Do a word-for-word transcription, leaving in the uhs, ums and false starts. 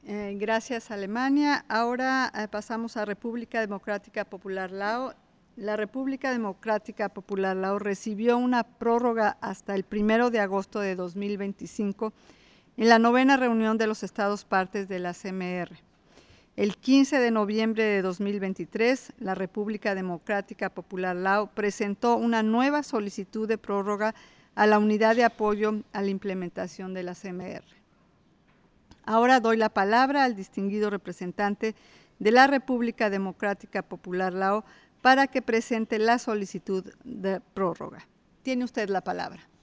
Eh, gracias, Alemania. Ahora eh, pasamos a República Democrática Popular Lao. La República Democrática Popular Lao recibió una prórroga hasta el primero de agosto de dos mil veinticinco en la novena reunión de los Estados partes de la C M R. El quince de noviembre de dos mil veintitrés, la República Democrática Popular Lao presentó una nueva solicitud de prórroga a la Unidad de Apoyo a la Implementación de la C M R. Ahora doy la palabra al distinguido representante de la República Democrática Popular Lao para que presente la solicitud de prórroga. Tiene usted la palabra.